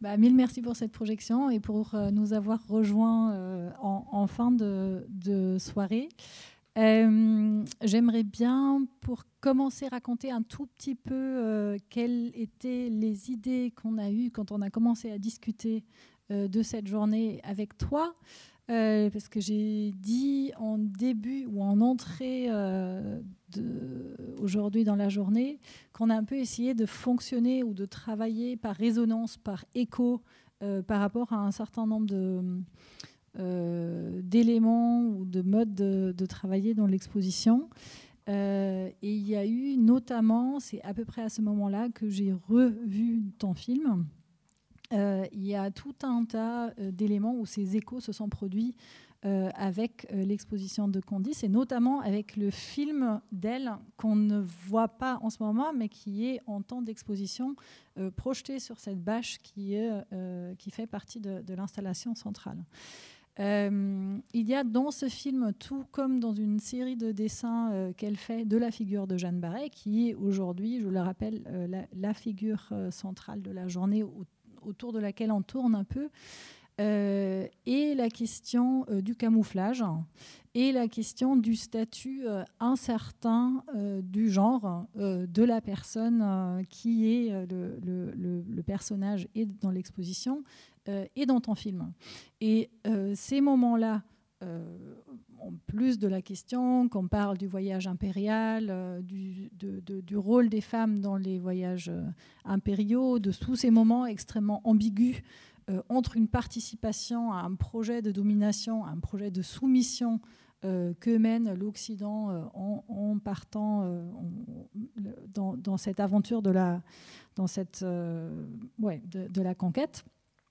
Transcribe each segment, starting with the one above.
Mille merci pour cette projection et pour nous avoir rejoints en fin de soirée. J'aimerais bien, pour commencer, raconter un tout petit peu quelles étaient les idées qu'on a eues quand on a commencé à discuter de cette journée avec toi. Parce que j'ai dit en début ou en entrée aujourd'hui dans la journée qu'on a un peu essayé de fonctionner ou de travailler par résonance, par écho, par rapport à un certain nombre d'éléments ou de modes de travailler dans l'exposition. Et il y a eu notamment, c'est à peu près à ce moment-là que j'ai revu ton film. Il y a tout un tas d'éléments où ces échos se sont produits avec l'exposition de Candice et notamment avec le film d'elle qu'on ne voit pas en ce moment mais qui est en temps d'exposition projeté sur cette bâche qui fait partie de l'installation centrale. Il y a dans ce film, tout comme dans une série de dessins qu'elle fait de la figure de Jeanne Barret, qui est aujourd'hui, je le rappelle, la figure centrale de la journée autour de laquelle on tourne un peu, et la question du camouflage et la question du statut incertain du genre de la personne qui est le personnage et dans l'exposition et dans ton film. Et ces moments-là, en plus de la question qu'on parle du voyage impérial, du rôle des femmes dans les voyages impériaux, de tous ces moments extrêmement ambigus entre une participation à un projet de domination, à un projet de soumission que mène l'Occident en partant dans cette aventure de la conquête.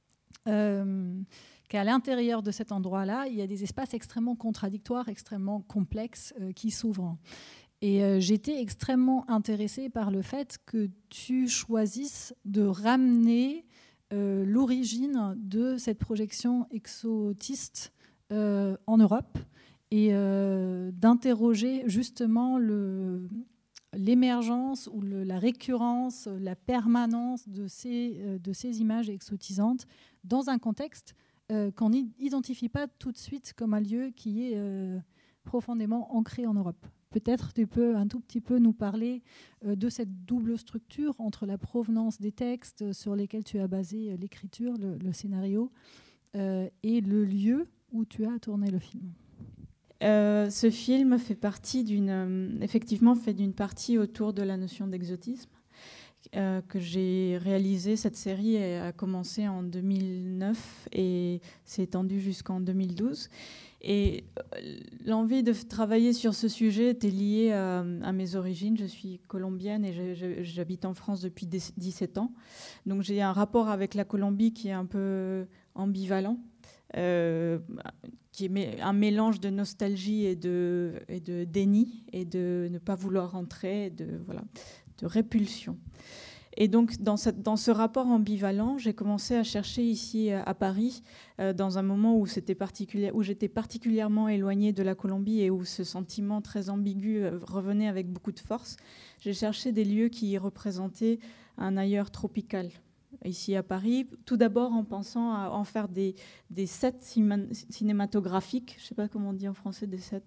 Qu'à l'intérieur de cet endroit-là, il y a des espaces extrêmement contradictoires, extrêmement complexes qui s'ouvrent. Et j'étais extrêmement intéressée par le fait que tu choisisses de ramener l'origine de cette projection exotiste en Europe et d'interroger justement l'émergence ou la récurrence, la permanence de ces images exotisantes dans un contexte qu'on n'identifie pas tout de suite comme un lieu qui est profondément ancré en Europe. Peut-être tu peux un tout petit peu nous parler de cette double structure entre la provenance des textes sur lesquels tu as basé l'écriture, le scénario, et le lieu où tu as tourné le film. Ce film fait d'une partie autour de la notion d'exotisme que j'ai réalisé. Cette série a commencé en 2009 et s'est étendue jusqu'en 2012. Et l'envie de travailler sur ce sujet était liée à mes origines. Je suis colombienne et j'habite en France depuis 17 ans. Donc j'ai un rapport avec la Colombie qui est un peu ambivalent. Qui est un mélange de nostalgie et de déni et de ne pas vouloir rentrer, de répulsion. Et donc, dans ce rapport ambivalent, j'ai commencé à chercher ici à Paris, dans un moment où j'étais particulièrement éloignée de la Colombie et où ce sentiment très ambigu revenait avec beaucoup de force. J'ai cherché des lieux qui représentaient un ailleurs tropical. Ici à Paris, tout d'abord en pensant à en faire des sets cinématographiques, je ne sais pas comment on dit en français, des sets,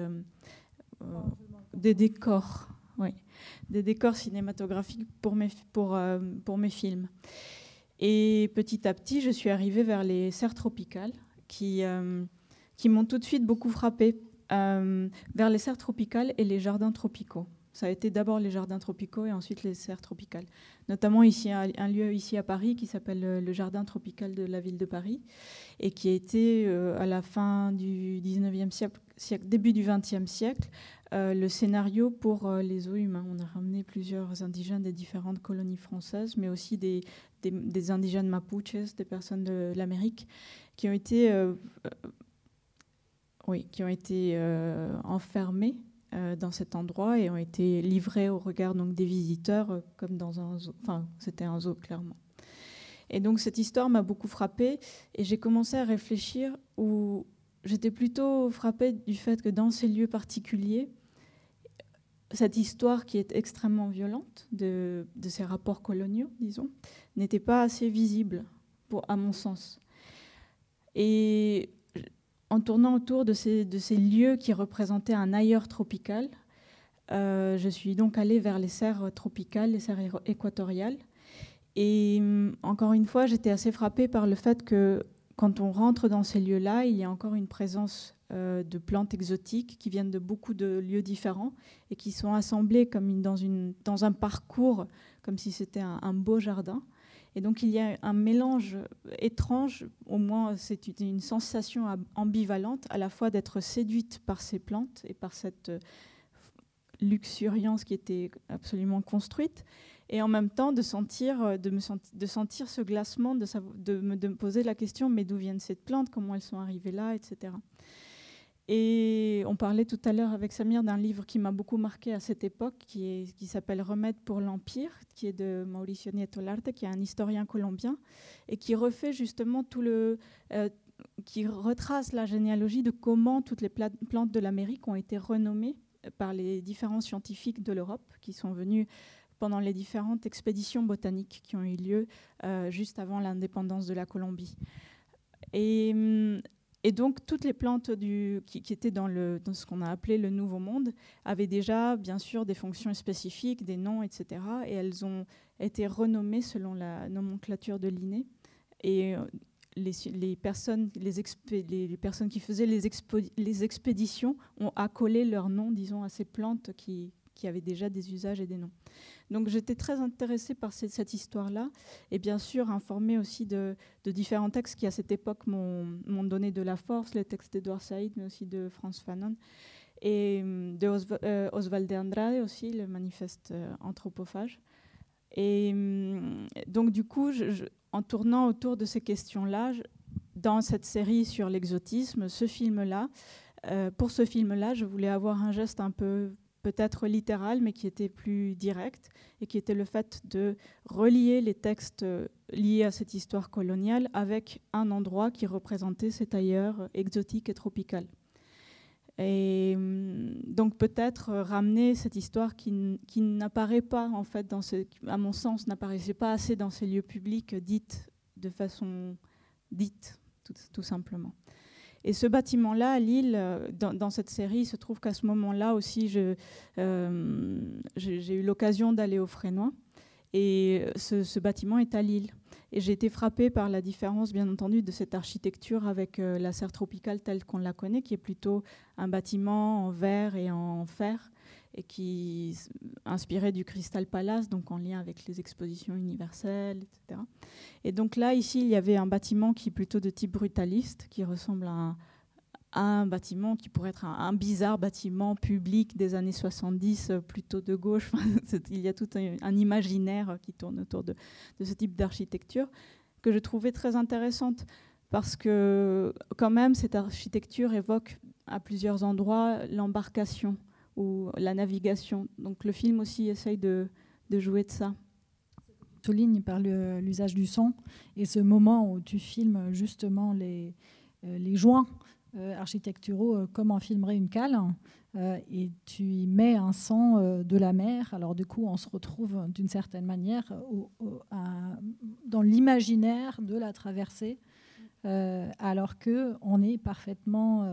des décors, oui, des décors cinématographiques pour mes films. Et petit à petit, je suis arrivée vers les serres tropicales qui m'ont tout de suite beaucoup frappée, vers les serres tropicales et les jardins tropicaux. Ça a été d'abord les jardins tropicaux et ensuite les serres tropicales. Notamment ici, un lieu ici à Paris qui s'appelle le jardin tropical de la ville de Paris et qui a été à la fin du 19e siècle, début du 20e siècle, le scénario pour les os humains. On a ramené plusieurs indigènes des différentes colonies françaises, mais aussi des indigènes mapuches, des personnes de l'Amérique, qui ont été enfermés dans cet endroit et ont été livrés au regard donc, des visiteurs comme dans un zoo. Enfin, c'était un zoo, clairement. Et donc, cette histoire m'a beaucoup frappée et j'ai commencé à réfléchir où j'étais plutôt frappée du fait que dans ces lieux particuliers, cette histoire qui est extrêmement violente de ces rapports coloniaux, disons, n'était pas assez visible à mon sens. Et en tournant autour de ces lieux qui représentaient un ailleurs tropical, je suis donc allée vers les serres tropicales, les serres équatoriales. Et encore une fois, j'étais assez frappée par le fait que quand on rentre dans ces lieux-là, il y a encore une présence de plantes exotiques qui viennent de beaucoup de lieux différents et qui sont assemblées comme dans un parcours, comme si c'était un beau jardin. Et donc il y a un mélange étrange, au moins c'est une sensation ambivalente, à la fois d'être séduite par ces plantes et par cette luxuriance qui était absolument construite, et en même temps de sentir ce glacement, de me poser la question, mais d'où viennent ces plantes, comment elles sont arrivées là, etc. Et on parlait tout à l'heure avec Samir d'un livre qui m'a beaucoup marqué à cette époque, qui s'appelle Remède pour l'Empire, qui est de Mauricio Nieto Larte, qui est un historien colombien, et qui refait justement qui retrace la généalogie de comment toutes les plantes de l'Amérique ont été renommées par les différents scientifiques de l'Europe qui sont venus pendant les différentes expéditions botaniques qui ont eu lieu juste avant l'indépendance de la Colombie. Et donc, toutes les plantes qui étaient dans ce qu'on a appelé le Nouveau Monde avaient déjà, bien sûr, des fonctions spécifiques, des noms, etc. Et elles ont été renommées selon la nomenclature de Linné. Et les personnes qui faisaient les expéditions ont accolé leur nom, disons, à ces plantes qui avaient déjà des usages et des noms. Donc j'étais très intéressée par cette histoire-là, et bien sûr informée aussi de différents textes qui à cette époque m'ont donné de la force, les textes d'Edouard Saïd, mais aussi de Frantz Fanon, et de Oswald de Andrade aussi, le manifeste anthropophage. Et donc du coup, en tournant autour de ces questions-là, dans cette série sur l'exotisme, pour ce film-là, je voulais avoir un geste un peu peut-être littéral, mais qui était plus direct, et qui était le fait de relier les textes liés à cette histoire coloniale avec un endroit qui représentait cet ailleurs exotique et tropical. Et donc peut-être ramener cette histoire qui n'apparaît pas, en fait, à mon sens, n'apparaissait pas assez dans ces lieux publics dite de façon dite, tout simplement. Et ce bâtiment-là, à Lille, dans cette série, il se trouve qu'à ce moment-là aussi, j'ai eu l'occasion d'aller au Frénois. Et ce bâtiment est à Lille. Et j'ai été frappée par la différence, bien entendu, de cette architecture avec la serre tropicale telle qu'on la connaît, qui est plutôt un bâtiment en verre et en fer, et qui inspiré du Crystal Palace, donc en lien avec les expositions universelles, etc. Et donc là, ici, il y avait un bâtiment qui est plutôt de type brutaliste, qui ressemble à un bâtiment qui pourrait être un bizarre bâtiment public des années 70, plutôt de gauche. Il y a tout un imaginaire qui tourne autour de ce type d'architecture que je trouvais très intéressante, parce que quand même, cette architecture évoque à plusieurs endroits l'embarcation ou la navigation. Donc le film aussi essaye de jouer de ça. Souligne par l'usage du son et ce moment où tu filmes justement les joints architecturaux comme on filmerait une cale, et tu y mets un son de la mer. Alors du coup, on se retrouve d'une certaine manière dans l'imaginaire de la traversée, alors qu'on est parfaitement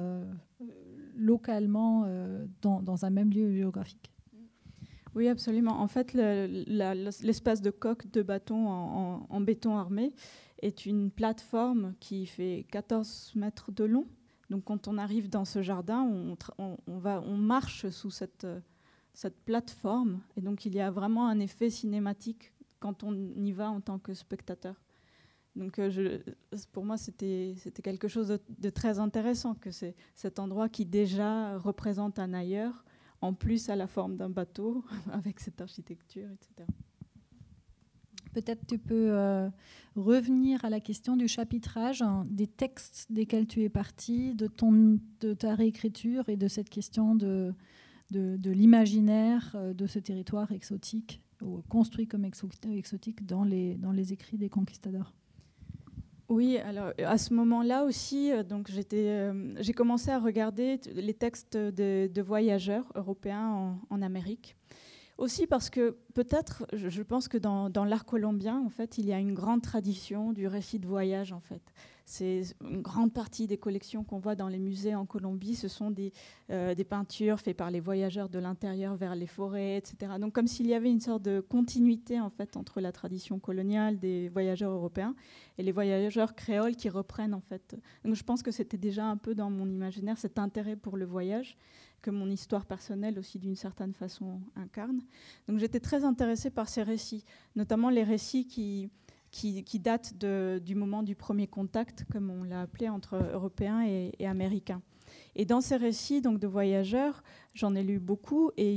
localement dans un même lieu géographique. Oui, absolument. En fait, l'espace de coque de bâton en béton armé est une plateforme qui fait 14 mètres de long. Donc, quand on arrive dans ce jardin, on marche sous cette plateforme. Et donc, il y a vraiment un effet cinématique quand on y va en tant que spectateur. Donc, pour moi, c'était quelque chose de très intéressant, que c'est cet endroit qui déjà représente un ailleurs, en plus à la forme d'un bateau, avec cette architecture, etc. Peut-être tu peux revenir à la question du chapitrage, des textes desquels tu es parti, de ta réécriture et de cette question de l'imaginaire de ce territoire exotique, ou construit comme exotique dans les écrits des conquistadors. Oui, alors à ce moment-là aussi, donc j'ai commencé à regarder les textes de voyageurs européens en Amérique, Aussi parce que peut-être, je pense que dans l'art colombien, en fait, il y a une grande tradition du récit de voyage, en fait. C'est une grande partie des collections qu'on voit dans les musées en Colombie, ce sont des peintures faites par les voyageurs de l'intérieur vers les forêts, etc. Donc comme s'il y avait une sorte de continuité, en fait, entre la tradition coloniale des voyageurs européens et les voyageurs créoles qui reprennent, en fait. Donc je pense que c'était déjà un peu dans mon imaginaire cet intérêt pour le voyage que mon histoire personnelle aussi d'une certaine façon incarne. Donc j'étais très intéressée par ces récits, notamment les récits qui datent du moment du premier contact, comme on l'a appelé, entre Européens et Américains. Et dans ces récits donc, de voyageurs, j'en ai lu beaucoup et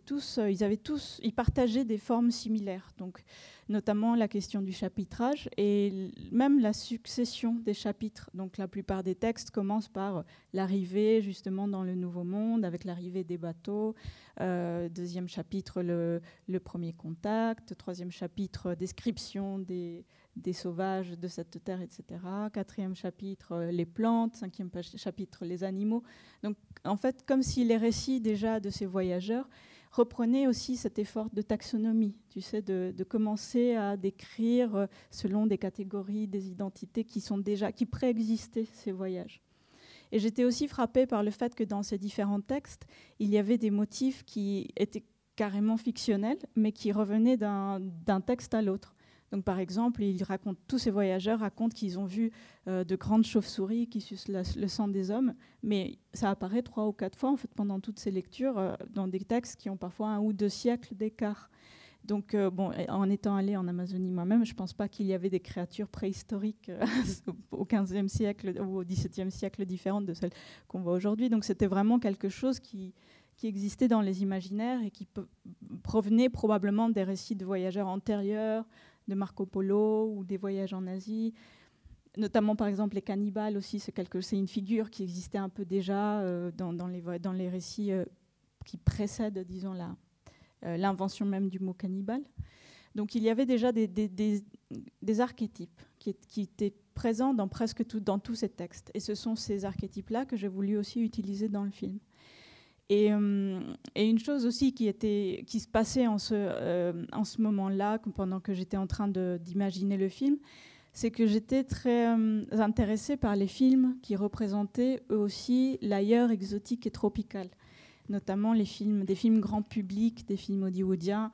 ils partageaient des formes similaires. Donc, notamment la question du chapitrage et même la succession des chapitres. Donc la plupart des textes commencent par l'arrivée justement dans le Nouveau Monde, avec l'arrivée des bateaux. Deuxième chapitre, le premier contact. Troisième chapitre, description des sauvages de cette terre, etc. Quatrième chapitre, les plantes. Cinquième chapitre, les animaux. Donc en fait, comme si les récits déjà de ces voyageurs reprenaient aussi cet effort de taxonomie, tu sais, de commencer à décrire selon des catégories, des identités qui préexistaient ces voyages. Et j'étais aussi frappée par le fait que dans ces différents textes, il y avait des motifs qui étaient carrément fictionnels, mais qui revenaient d'un texte à l'autre. Donc, par exemple, tous ces voyageurs racontent qu'ils ont vu de grandes chauves-souris qui sucent le sang des hommes, mais ça apparaît 3 ou 4 fois en fait, pendant toutes ces lectures dans des textes qui ont parfois 1 ou 2 siècles d'écart. Donc, en étant allée en Amazonie moi-même, je ne pense pas qu'il y avait des créatures préhistoriques au XVe siècle ou au XVIIe siècle différentes de celles qu'on voit aujourd'hui. Donc, c'était vraiment quelque chose qui existait dans les imaginaires et qui provenait probablement des récits de voyageurs antérieurs, de Marco Polo ou des voyages en Asie. Notamment, par exemple, les cannibales aussi, c'est une figure qui existait un peu déjà dans les récits qui précèdent, disons, l'invention même du mot cannibale. Donc, il y avait déjà des archétypes qui étaient présents dans dans tous ces textes. Et ce sont ces archétypes-là que j'ai voulu aussi utiliser dans le film. Et une chose aussi qui se passait en ce moment-là, pendant que j'étais en train d'imaginer le film, c'est que j'étais très intéressée par les films qui représentaient eux aussi l'ailleurs exotique et tropical, notamment des films grand public, des films hollywoodiens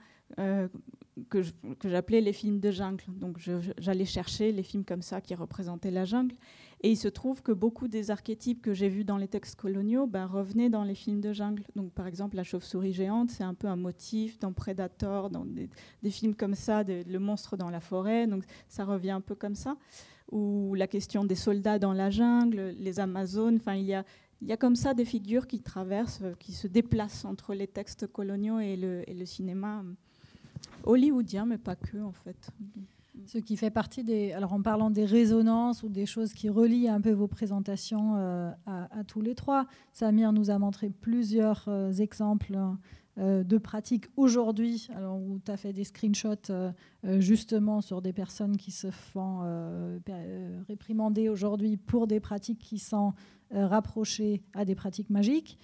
que j'appelais les films de jungle. Donc j'allais chercher les films comme ça qui représentaient la jungle. Et il se trouve que beaucoup des archétypes que j'ai vus dans les textes coloniaux revenaient dans les films de jungle. Donc, par exemple, la chauve-souris géante, c'est un peu un motif dans Predator, dans des films comme ça, le monstre dans la forêt. Donc, ça revient un peu comme ça. Ou la question des soldats dans la jungle, les Amazones. Enfin, il y a comme ça des figures qui traversent, qui se déplacent entre les textes coloniaux et le cinéma hollywoodien, mais pas que, en fait. Ce qui fait partie alors en parlant des résonances ou des choses qui relient un peu vos présentations à tous les trois, Samir nous a montré plusieurs exemples de pratiques aujourd'hui, alors où tu as fait des screenshots justement sur des personnes qui se font réprimander aujourd'hui pour des pratiques qui sont rapprochées à des pratiques magiques.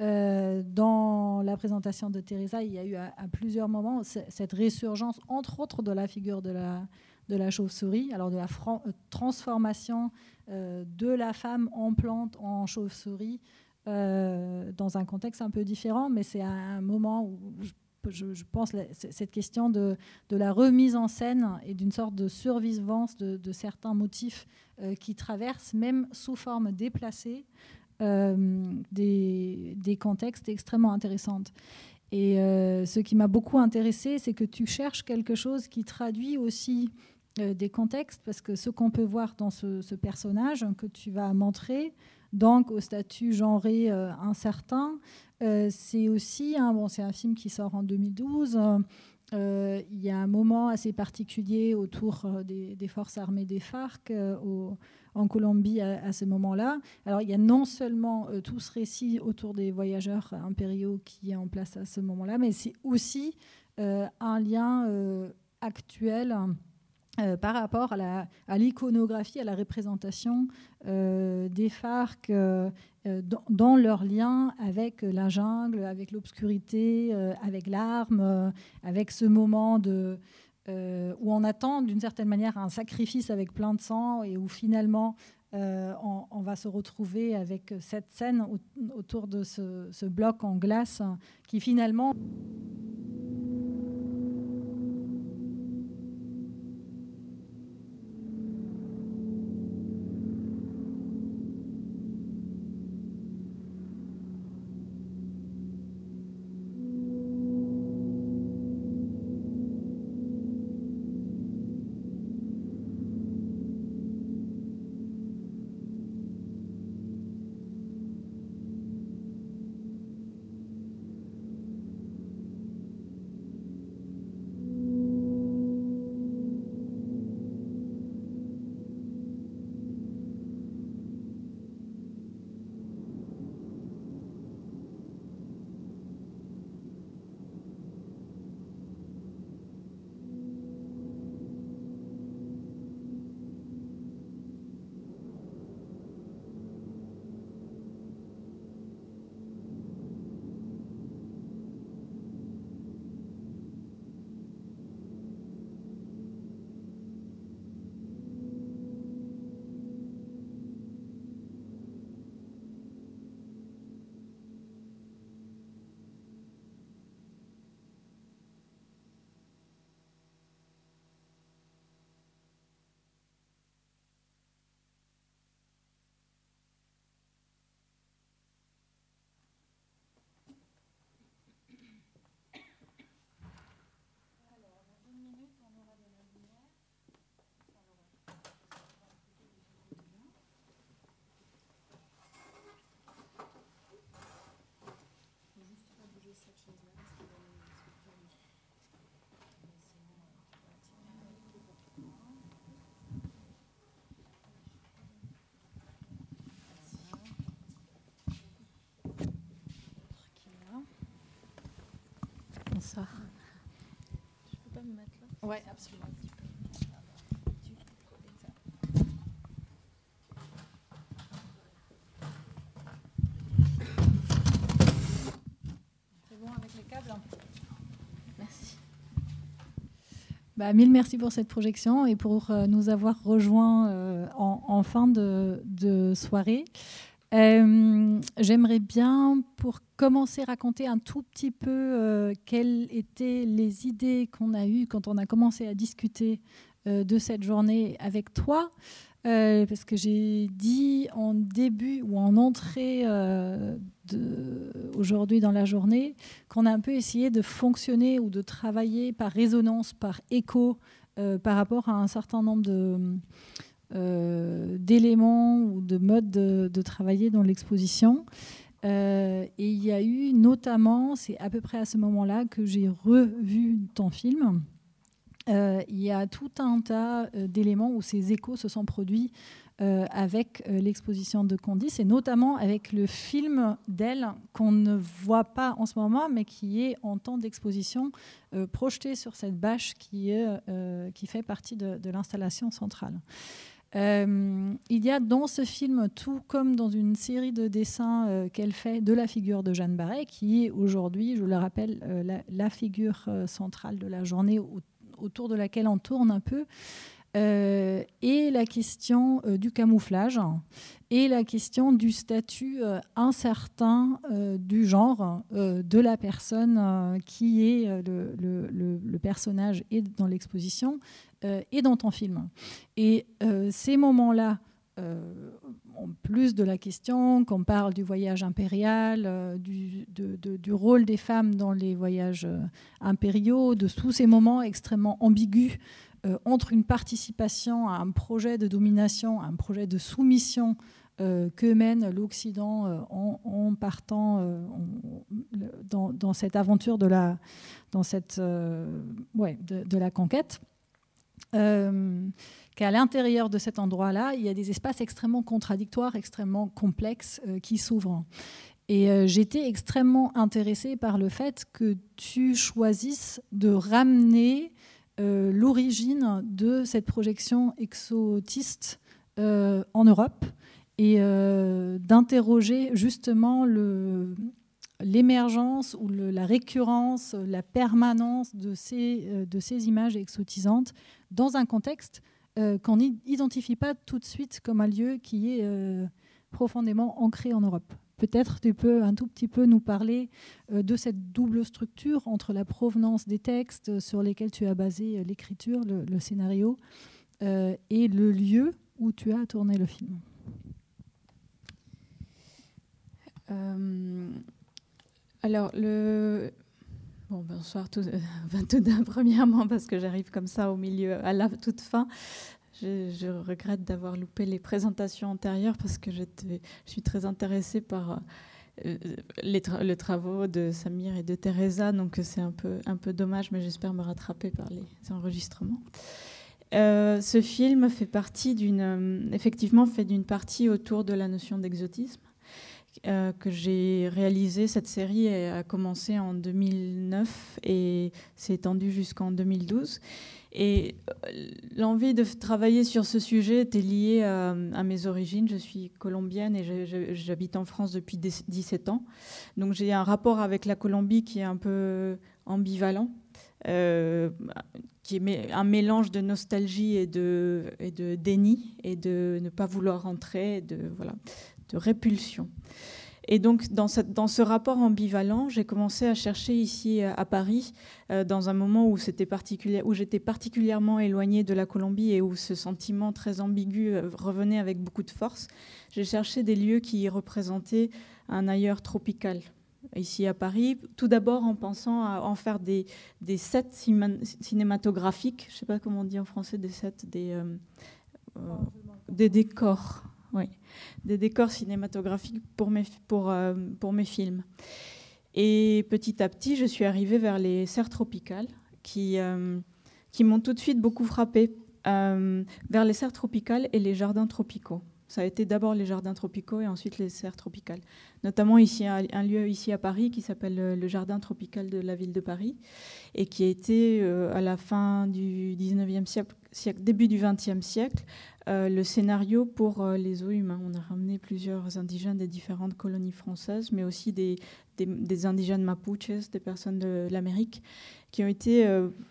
Dans la présentation de Teresa, il y a eu à plusieurs moments cette résurgence, entre autres, de la figure de la chauve-souris, alors de la transformation de la femme en plante, en chauve-souris, dans un contexte un peu différent, mais c'est à un moment où je pense cette question de la remise en scène et d'une sorte de survivance de certains motifs qui traversent, même sous forme déplacée, des contextes extrêmement intéressants. Et ce qui m'a beaucoup intéressée, c'est que tu cherches quelque chose qui traduit aussi des contextes, parce que ce qu'on peut voir dans ce personnage que tu vas montrer, donc au statut genré incertain, c'est aussi c'est un film qui sort en 2012. Il y a un moment assez particulier autour des forces armées des FARC en Colombie à ce moment-là. Alors il y a non seulement tout ce récit autour des voyageurs impériaux qui est en place à ce moment-là, mais c'est aussi un lien actuel par rapport à l'iconographie, à la représentation des FARC dans leur lien avec la jungle, avec l'obscurité, avec l'arme, avec ce moment où on attend d'une certaine manière un sacrifice avec plein de sang et où finalement on va se retrouver avec cette scène autour de ce bloc en glace qui finalement... Ça. Je peux pas me mettre là? Oui, absolument. C'est bon avec les câbles? Merci. Mille merci pour cette projection et pour nous avoir rejoints en fin de soirée. J'aimerais bien, pour commencer, raconter un tout petit peu quelles étaient les idées qu'on a eues quand on a commencé à discuter de cette journée avec toi. Parce que j'ai dit en début ou en entrée aujourd'hui dans la journée qu'on a un peu essayé de fonctionner ou de travailler par résonance, par écho, par rapport à un certain nombre d'éléments ou de modes de travailler dans l'exposition. Et il y a eu notamment, c'est à peu près à ce moment-là que j'ai revu ton film. Il y a tout un tas d'éléments où ces échos se sont produits avec l'exposition de Candice et notamment avec le film d'elle qu'on ne voit pas en ce moment mais qui est en temps d'exposition projeté sur cette bâche qui fait partie de l'installation centrale. Il y a dans ce film, tout comme dans une série de dessins qu'elle fait de la figure de Jeanne Barret, qui est aujourd'hui, je le rappelle, la figure centrale de la journée autour de laquelle on tourne un peu, et la question du camouflage et la question du statut incertain du genre de la personne qui est le personnage et dans l'exposition et dans ton film. Et ces moments-là, en plus de la question qu'on parle du voyage impérial, du rôle des femmes dans les voyages impériaux, de tous ces moments extrêmement ambigus entre une participation à un projet de domination, à un projet de soumission que mène l'Occident en partant dans cette aventure de la conquête. Qu'à l'intérieur de cet endroit-là, il y a des espaces extrêmement contradictoires, extrêmement complexes qui s'ouvrent. Et j'étais extrêmement intéressée par le fait que tu choisisses de ramener l'origine de cette projection exotiste en Europe et d'interroger justement l'émergence ou la récurrence, la permanence de ces images exotisantes dans un contexte qu'on n'identifie pas tout de suite comme un lieu qui est profondément ancré en Europe. Peut-être tu peux un tout petit peu nous parler de cette double structure entre la provenance des textes sur lesquels tu as basé l'écriture, le scénario, et le lieu où tu as tourné le film. Alors, bonsoir tout premièrement, parce que j'arrive comme ça au milieu, à la toute fin. Je regrette d'avoir loupé les présentations antérieures parce que je suis très intéressée par les travaux de Samir et de Teresa, donc c'est un peu dommage, mais j'espère me rattraper par les enregistrements. Ce film effectivement fait d'une partie autour de la notion d'exotisme que j'ai réalisé. Cette série a commencé en 2009 et s'est étendue jusqu'en 2012. Et l'envie de travailler sur ce sujet était liée à mes origines. Je suis colombienne et j'habite en France depuis 17 ans. Donc j'ai un rapport avec la Colombie qui est un peu ambivalent, qui est un mélange de nostalgie et de déni, et de ne pas vouloir rentrer, de répulsion. Et donc, dans ce rapport ambivalent, j'ai commencé à chercher ici à Paris, dans un moment où j'étais particulièrement éloignée de la Colombie et où ce sentiment très ambigu revenait avec beaucoup de force. J'ai cherché des lieux qui représentaient un ailleurs tropical, ici à Paris, tout d'abord en pensant à en faire des sets cinématographiques. Je ne sais pas comment on dit en français, des sets, des décors. Oui, des décors cinématographiques pour mes films. Et petit à petit, je suis arrivée vers les serres tropicales qui m'ont tout de suite beaucoup frappée, vers les serres tropicales et les jardins tropicaux. Ça a été d'abord les jardins tropicaux et ensuite les serres tropicales. Notamment ici, un lieu ici à Paris qui s'appelle le jardin tropical de la ville de Paris et qui a été, à la fin du 19e siècle, début du 20e siècle, le scénario pour les os humains. On a ramené plusieurs indigènes des différentes colonies françaises, mais aussi des indigènes mapuches, des personnes de l'Amérique, qui ont été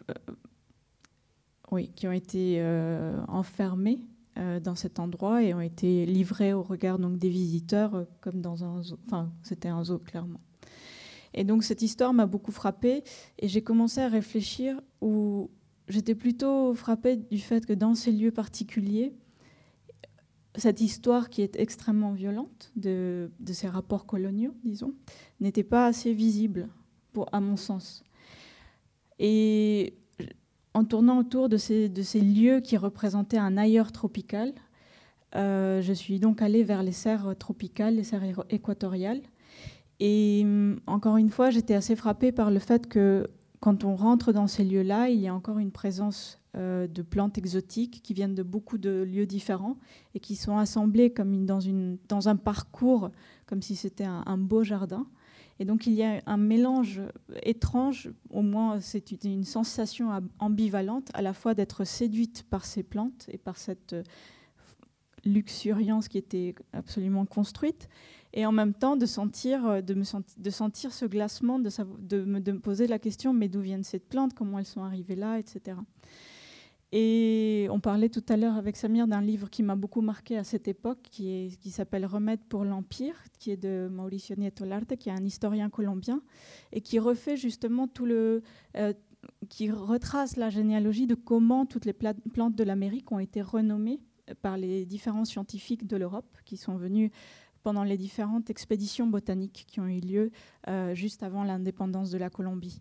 enfermés dans cet endroit et ont été livrés au regard donc, des visiteurs, comme dans un zoo. Enfin, c'était un zoo, clairement. Et donc, cette histoire m'a beaucoup frappée et j'ai commencé à réfléchir où j'étais plutôt frappée du fait que dans ces lieux particuliers, cette histoire qui est extrêmement violente de ces rapports coloniaux, disons, n'était pas assez visible, à mon sens. Et en tournant autour de ces lieux qui représentaient un ailleurs tropical, je suis donc allée vers les serres tropicales, les serres équatoriales. Et encore une fois, j'étais assez frappée par le fait que quand on rentre dans ces lieux-là, il y a encore une présence de plantes exotiques qui viennent de beaucoup de lieux différents et qui sont assemblées comme dans un parcours, comme si c'était un beau jardin. Et donc il y a un mélange étrange, au moins c'est une sensation ambivalente, à la fois d'être séduite par ces plantes et par cette luxuriance qui était absolument construite, et en même temps de sentir ce glacement, de me poser la question, mais d'où viennent ces plantes, comment elles sont arrivées là, etc. Et on parlait tout à l'heure avec Samir d'un livre qui m'a beaucoup marqué à cette époque, qui s'appelle Remède pour l'Empire, qui est de Mauricio Nieto Larte, qui est un historien colombien, et qui refait justement qui retrace la généalogie de comment toutes les plantes de l'Amérique ont été renommées par les différents scientifiques de l'Europe qui sont venus pendant les différentes expéditions botaniques qui ont eu lieu juste avant l'indépendance de la Colombie.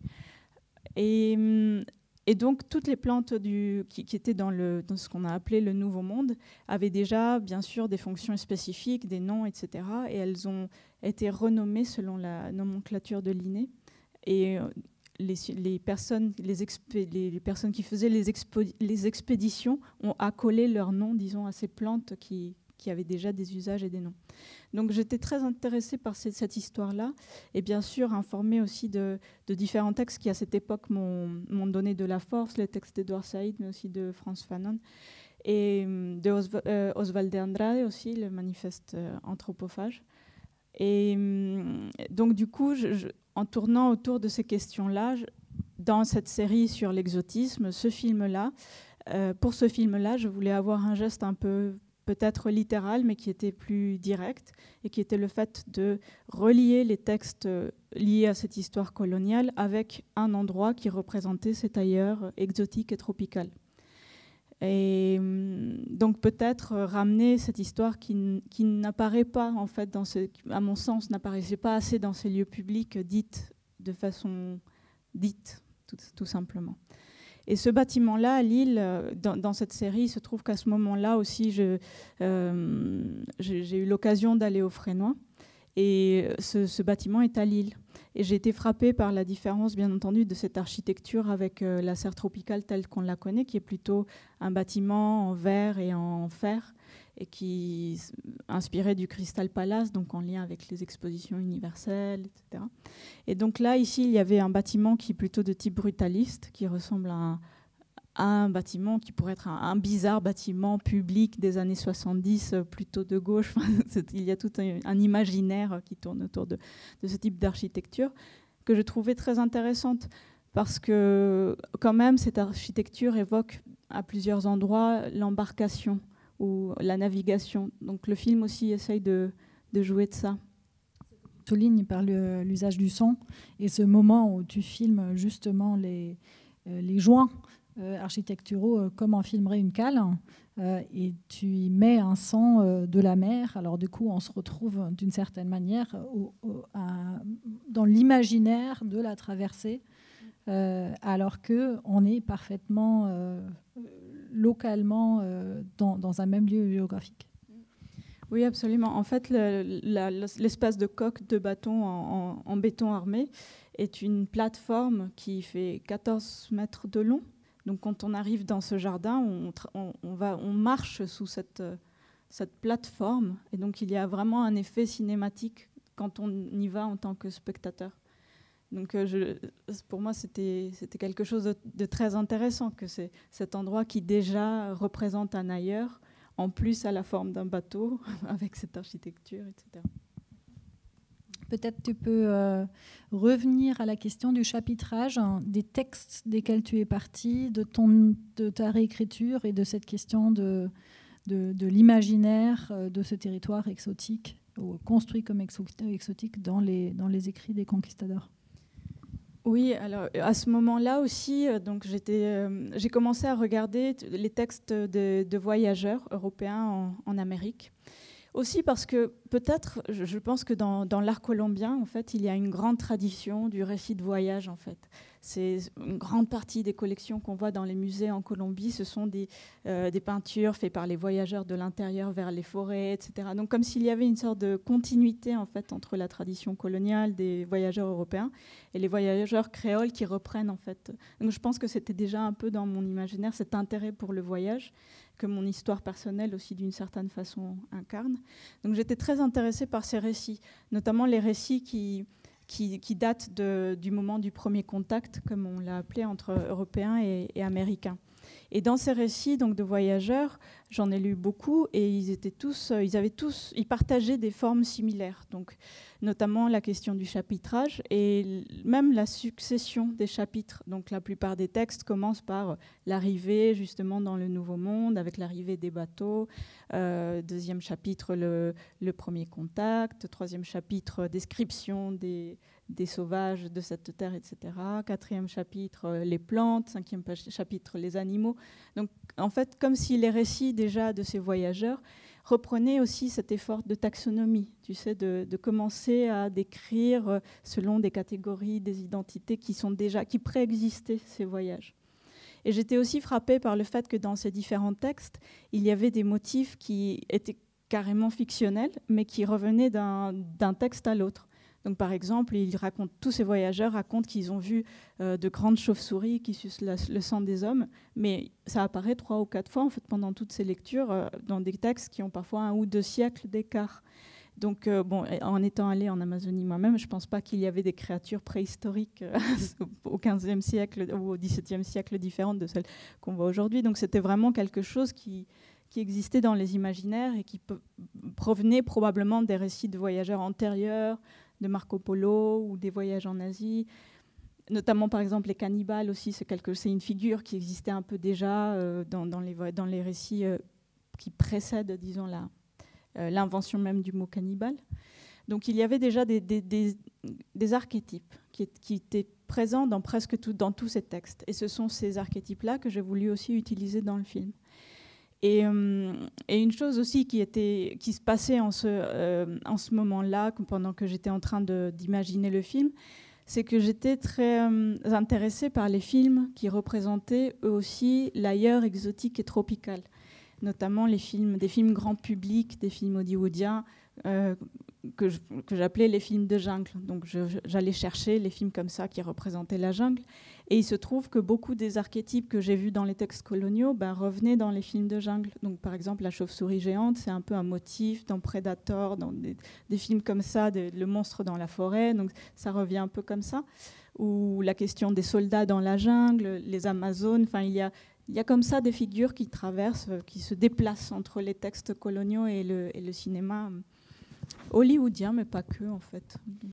Et donc, toutes les plantes qui étaient dans ce qu'on a appelé le Nouveau Monde avaient déjà, bien sûr, des fonctions spécifiques, des noms, etc. Et elles ont été renommées selon la nomenclature de Linné. Et les personnes qui faisaient les expéditions ont accolé leur nom, disons, à ces plantes qui qui avait déjà des usages et des noms. Donc j'étais très intéressée par cette histoire-là, et bien sûr informée aussi de différents textes qui à cette époque m'ont donné de la force, les textes d'Edouard Saïd, mais aussi de Frantz Fanon, et de Oswald de Andrade aussi, le manifeste anthropophage. Et donc du coup, en tournant autour de ces questions-là, dans cette série sur l'exotisme, ce film-là, pour ce film-là, je voulais avoir un geste un peu peut-être littéral, mais qui était plus direct, et qui était le fait de relier les textes liés à cette histoire coloniale avec un endroit qui représentait cet ailleurs exotique et tropical. Et donc peut-être ramener cette histoire qui n'apparaît pas, en fait, à mon sens, n'apparaissait pas assez dans ces lieux publics dite de façon dite, tout simplement. Et ce bâtiment-là, à Lille, dans cette série, il se trouve qu'à ce moment-là aussi, j'ai eu l'occasion d'aller au Frénois. Et ce bâtiment est à Lille. Et j'ai été frappée par la différence, bien entendu, de cette architecture avec la serre tropicale telle qu'on la connaît, qui est plutôt un bâtiment en verre et en fer, et qui inspiré du Crystal Palace, donc en lien avec les expositions universelles, etc. Et donc là, ici, il y avait un bâtiment qui est plutôt de type brutaliste, qui ressemble à un bâtiment qui pourrait être un bizarre bâtiment public des années 70, plutôt de gauche. Il y a tout un imaginaire qui tourne autour de ce type d'architecture que je trouvais très intéressante, parce que quand même, cette architecture évoque à plusieurs endroits l'embarcation ou la navigation. Donc le film aussi essaye de jouer de ça. Souligne par l'usage du son et ce moment où tu filmes justement les joints architecturaux comme on filmerait une cale, et tu y mets un son de la mer. Alors du coup, on se retrouve d'une certaine manière dans l'imaginaire de la traversée, alors qu'on est parfaitement localement dans un même lieu géographique. Oui, absolument. En fait, l'espèce de coque de bâton en béton armé est une plateforme qui fait 14 mètres de long. Donc quand on arrive dans ce jardin, on marche sous cette plateforme. Et donc il y a vraiment un effet cinématique quand on y va en tant que spectateur. Donc pour moi, c'était quelque chose de très intéressant, que c'est cet endroit qui déjà représente un ailleurs, en plus à la forme d'un bateau, avec cette architecture, etc. Peut-être tu peux revenir à la question du chapitrage, des textes desquels tu es parti, de ta réécriture et de cette question de l'imaginaire de ce territoire exotique, ou construit comme exotique dans les écrits des conquistadors. Oui, alors à ce moment-là aussi, donc j'ai commencé à regarder les textes de voyageurs européens en Amérique. Aussi parce que peut-être, je pense que dans l'art colombien, en fait, il y a une grande tradition du récit de voyage, en fait. C'est une grande partie des collections qu'on voit dans les musées en Colombie, ce sont des peintures faites par les voyageurs de l'intérieur vers les forêts, etc. Donc comme s'il y avait une sorte de continuité, en fait, entre la tradition coloniale des voyageurs européens et les voyageurs créoles qui reprennent, en fait. Donc je pense que c'était déjà un peu dans mon imaginaire cet intérêt pour le voyage, que mon histoire personnelle aussi d'une certaine façon incarne. Donc j'étais très intéressée par ces récits, notamment les récits qui datent du moment du premier contact, comme on l'a appelé, entre Européens et Américains. Et dans ces récits donc, de voyageurs, j'en ai lu beaucoup, et ils partageaient des formes similaires, donc notamment la question du chapitrage et même la succession des chapitres. Donc la plupart des textes commencent par l'arrivée justement dans le Nouveau Monde, avec l'arrivée des bateaux. Deuxième chapitre, le premier contact. Troisième chapitre, description des sauvages de cette terre, etc. Quatrième chapitre, les plantes. Cinquième chapitre, les animaux. Donc, en fait, comme si les récits déjà de ces voyageurs reprenaient aussi cet effort de taxonomie, tu sais, de commencer à décrire selon des catégories, des identités qui préexistaient ces voyages. Et j'étais aussi frappée par le fait que dans ces différents textes, il y avait des motifs qui étaient carrément fictionnels, mais qui revenaient d'un texte à l'autre. Donc, par exemple, tous ces voyageurs racontent qu'ils ont vu de grandes chauves-souris qui sucent le sang des hommes, mais ça apparaît 3 ou 4 fois en fait, pendant toutes ces lectures dans des textes qui ont parfois 1 ou 2 siècles d'écart. Donc, en étant allée en Amazonie moi-même, je ne pense pas qu'il y avait des créatures préhistoriques au XVe siècle ou au XVIIe siècle différentes de celles qu'on voit aujourd'hui. Donc, c'était vraiment quelque chose qui existait dans les imaginaires et qui provenait probablement des récits de voyageurs antérieurs, de Marco Polo ou des voyages en Asie. Notamment, par exemple, les cannibales aussi, c'est une figure qui existait un peu déjà dans les récits qui précèdent, disons, l'invention même du mot cannibale. Donc, il y avait déjà des archétypes qui étaient présents dans presque dans tous ces textes. Et ce sont ces archétypes-là que j'ai voulu aussi utiliser dans le film. Et une chose aussi qui se passait en ce moment-là, pendant que j'étais en train d'imaginer le film, c'est que j'étais très intéressée par les films qui représentaient eux aussi l'ailleurs exotique et tropical, notamment des films grand public, des films hollywoodiens que j'appelais les films de jungle. Donc j'allais chercher les films comme ça qui représentaient la jungle. Et il se trouve que beaucoup des archétypes que j'ai vus dans les textes coloniaux revenaient dans les films de jungle. Donc par exemple, la chauve-souris géante, c'est un peu un motif dans Predator, dans des films comme ça, le monstre dans la forêt. Donc ça revient un peu comme ça. Ou la question des soldats dans la jungle, les Amazones. Enfin, il y a comme ça des figures qui traversent, qui se déplacent entre les textes coloniaux et le cinéma hollywoodien, mais pas que en fait.